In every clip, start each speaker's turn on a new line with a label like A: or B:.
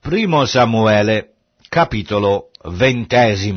A: Primo Samuele, capitolo 20.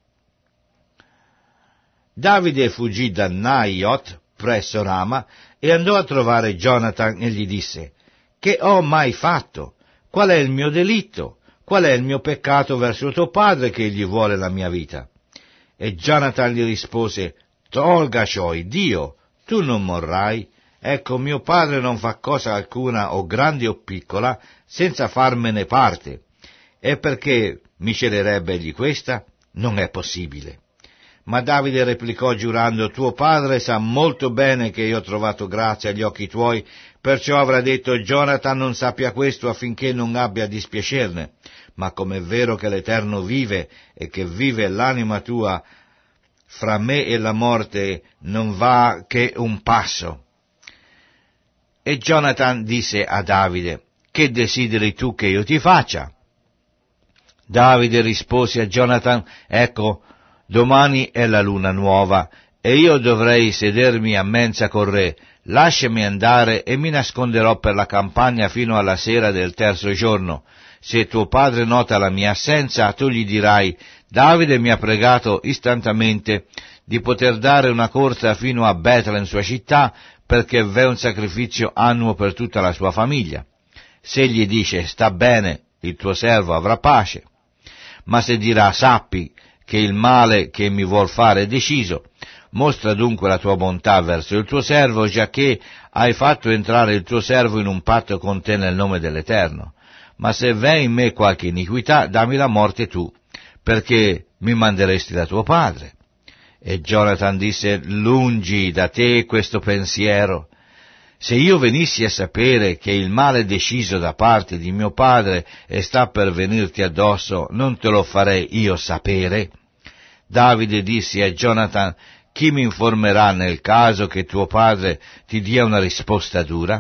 A: Davide fuggì da Naiot presso Rama e andò a trovare Jonathan e gli disse: «Che ho mai fatto? Qual è il mio delitto? Qual è il mio peccato verso tuo padre che egli vuole la mia vita?» E Jonathan gli rispose: «Tolga ciò, Dio, tu non morrai. Ecco, mio padre non fa cosa alcuna, o grande o piccola, senza farmene parte. E perché mi celerebbe egli questa? Non è possibile». Ma Davide replicò giurando: «Tuo padre sa molto bene che io ho trovato grazia agli occhi tuoi, perciò avrà detto: Jonathan non sappia questo affinché non abbia a dispiacerne. Ma com'è vero che l'Eterno vive e che vive l'anima tua, fra me e la morte non va che un passo». E Jonathan disse a Davide: «Che desideri tu che io ti faccia?» Davide rispose a Jonathan: «Ecco, domani è la luna nuova, e io dovrei sedermi a mensa con re. Lasciami andare e mi nasconderò per la campagna fino alla sera del terzo giorno. Se tuo padre nota la mia assenza, tu gli dirai: Davide mi ha pregato istantaneamente di poter dare una corsa fino a Betlem, sua città, perché v'è un sacrificio annuo per tutta la sua famiglia. Se gli dice: sta bene, il tuo servo avrà pace. Ma se dirà: sappi che il male che mi vuol fare è deciso, mostra dunque la tua bontà verso il tuo servo, giacché hai fatto entrare il tuo servo in un patto con te nel nome dell'Eterno. Ma se v'è in me qualche iniquità, dammi la morte tu, perché mi manderesti da tuo padre». E Jonathan disse: «Lungi da te questo pensiero. Se io venissi a sapere che il male è deciso da parte di mio padre e sta per venirti addosso, non te lo farei io sapere?» Davide disse a Jonathan: «Chi mi informerà nel caso che tuo padre ti dia una risposta dura?»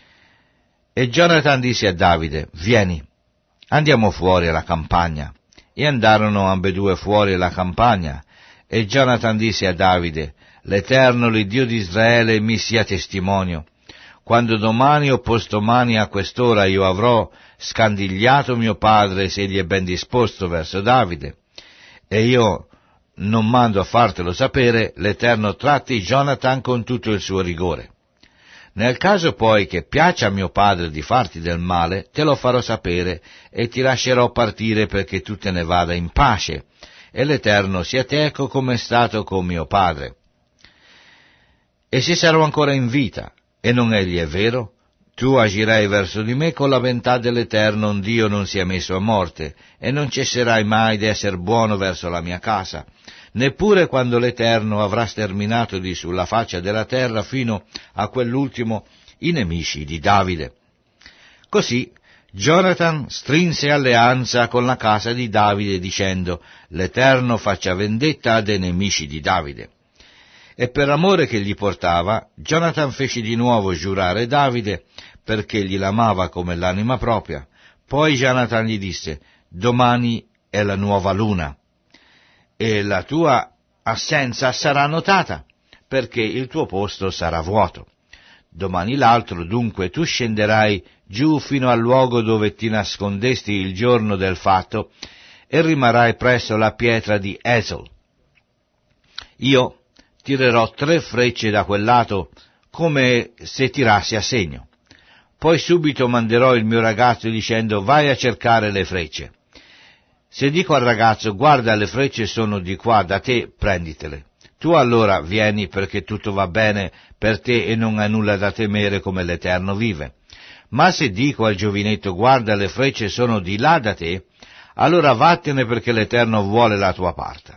A: E Jonathan disse a Davide: «Vieni, andiamo fuori alla campagna». E andarono ambedue fuori alla campagna. E Jonathan disse a Davide: «L'Eterno, l'Iddio di Israele, mi sia testimonio. Quando domani o postomani a quest'ora io avrò scandigliato mio padre, se egli è ben disposto verso Davide, e io non mando a fartelo sapere, l'Eterno tratti Jonathan con tutto il suo rigore. Nel caso poi che piaccia a mio padre di farti del male, te lo farò sapere e ti lascerò partire perché tu te ne vada in pace, e l'Eterno sia teco come è stato con mio padre. E se sarò ancora in vita, e non egli è vero, tu agirai verso di me con la bontà dell'Eterno, onde io non sia messo a morte, e non cesserai mai di esser buono verso la mia casa, neppure quando l'Eterno avrà sterminato di sulla faccia della terra fino a quell'ultimo i nemici di Davide». Così Jonathan strinse alleanza con la casa di Davide, dicendo: «L'Eterno faccia vendetta a dei nemici di Davide». E per amore che gli portava, Jonathan fece di nuovo giurare Davide, perché gli l'amava come l'anima propria. Poi Jonathan gli disse: «Domani è la nuova luna, e la tua assenza sarà notata, perché il tuo posto sarà vuoto. Domani l'altro, dunque, tu scenderai giù fino al luogo dove ti nascondesti il giorno del fatto, e rimarrai presso la pietra di Esel. Io tirerò 3 frecce da quel lato, come se tirassi a segno. Poi subito manderò il mio ragazzo dicendo: vai a cercare le frecce. Se dico al ragazzo: guarda, le frecce sono di qua da te, prenditele. Tu allora vieni, perché tutto va bene per te e non hai nulla da temere, come l'Eterno vive. Ma se dico al giovinetto: guarda, le frecce sono di là da te, allora vattene, perché l'Eterno vuole la tua parte.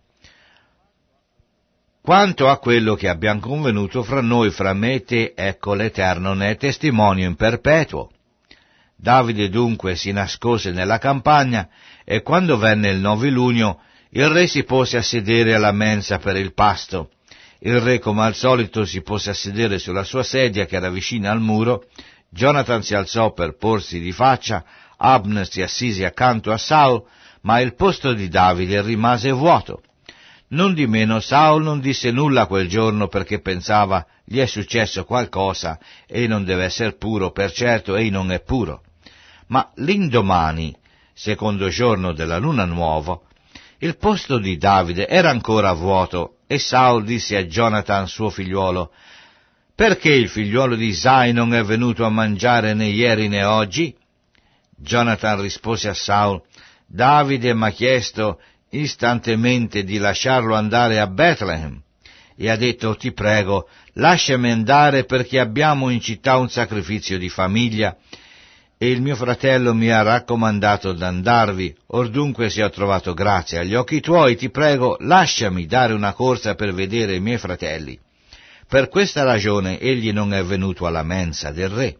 A: Quanto a quello che abbiamo convenuto fra noi, fra me e te, ecco, l'Eterno ne è testimonio in perpetuo». Davide dunque si nascose nella campagna, e quando venne il 9 luglio, il re si pose a sedere alla mensa per il pasto. Il re, come al solito, si pose a sedere sulla sua sedia, che era vicina al muro. Jonathan si alzò per porsi di faccia, Abner si assise accanto a Saul, ma il posto di Davide rimase vuoto. Nondimeno Saul non disse nulla quel giorno, perché pensava: gli è successo qualcosa, e non deve essere puro, per certo ei non è puro. Ma l'indomani, secondo giorno della luna nuova, il posto di Davide era ancora vuoto, e Saul disse a Jonathan, suo figliuolo: «Perché il figliuolo di Isai non è venuto a mangiare né ieri né oggi?» Jonathan rispose a Saul: «Davide m'ha chiesto istantemente di lasciarlo andare a Bethlehem, e ha detto: ti prego, lasciami andare perché abbiamo in città un sacrificio di famiglia, e il mio fratello mi ha raccomandato d'andarvi. Or dunque, se ho trovato grazia agli occhi tuoi, ti prego, lasciami dare una corsa per vedere i miei fratelli». Per questa ragione egli non è venuto alla mensa del re.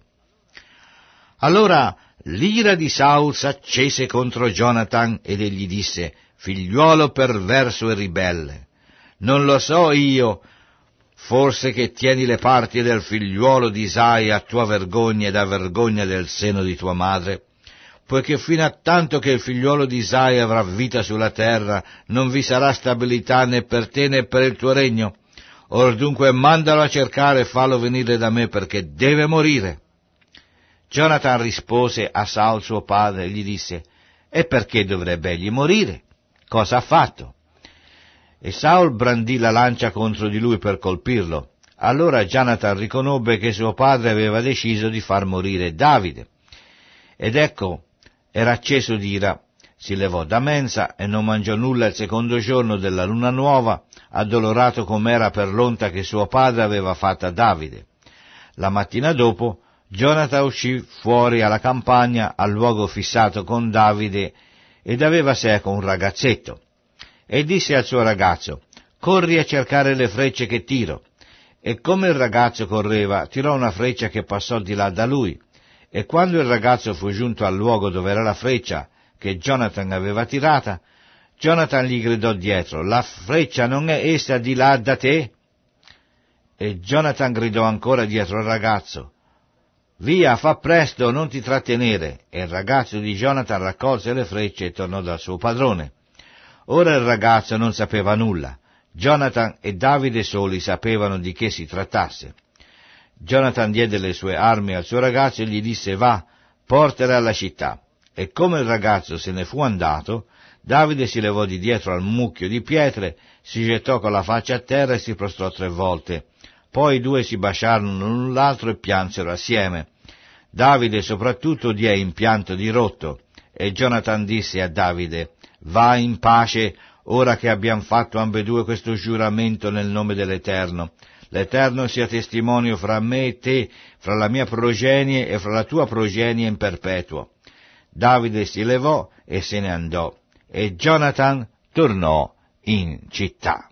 A: Allora l'ira di Saul s'accese contro Jonathan ed egli disse: «Figliuolo perverso e ribelle, non lo so io, forse che tieni le parti del figliuolo di Isai a tua vergogna ed a vergogna del seno di tua madre? Poiché fino a tanto che il figliuolo di Isai avrà vita sulla terra, non vi sarà stabilità né per te né per il tuo regno. Or dunque mandalo a cercare e fallo venire da me, perché deve morire». Jonathan rispose a Saul suo padre e gli disse: «E perché dovrebbe egli morire? Cosa ha fatto?» E Saul brandì la lancia contro di lui per colpirlo. Allora Jonathan riconobbe che suo padre aveva deciso di far morire Davide. Ed ecco, era acceso d'ira, si levò da mensa e non mangiò nulla il secondo giorno della luna nuova, addolorato com'era per l'onta che suo padre aveva fatta a Davide. La mattina dopo Jonathan uscì fuori alla campagna, al luogo fissato con Davide, ed aveva seco un ragazzetto. E disse al suo ragazzo: «Corri a cercare le frecce che tiro». E come il ragazzo correva, tirò una freccia che passò di là da lui. E quando il ragazzo fu giunto al luogo dove era la freccia che Jonathan aveva tirata, Jonathan gli gridò dietro: «La freccia non è essa di là da te?» E Jonathan gridò ancora dietro al ragazzo: «Via, fa presto, non ti trattenere!» E il ragazzo di Jonathan raccolse le frecce e tornò dal suo padrone. Ora il ragazzo non sapeva nulla. Jonathan e Davide soli sapevano di che si trattasse. Jonathan diede le sue armi al suo ragazzo e gli disse: «Va, portale alla città». E come il ragazzo se ne fu andato, Davide si levò di dietro al mucchio di pietre, si gettò con la faccia a terra e si prostrò 3 volte. Poi i due si baciarono l'un l'altro e piansero assieme. Davide soprattutto diè in pianto dirotto, e Jonathan disse a Davide: «Va in pace, ora che abbiamo fatto ambedue questo giuramento nel nome dell'Eterno. L'Eterno sia testimonio fra me e te, fra la mia progenie e fra la tua progenie in perpetuo». Davide si levò e se ne andò, e Jonathan tornò in città.